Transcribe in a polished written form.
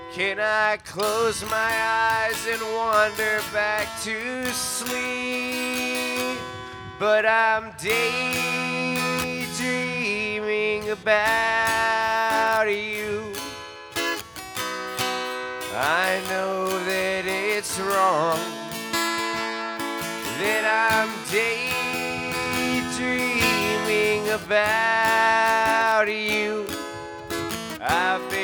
Can I close my eyes and wander back to sleep? But I'm daydreaming about you. I know that it's wrong, that I'm daydreaming about you. I've been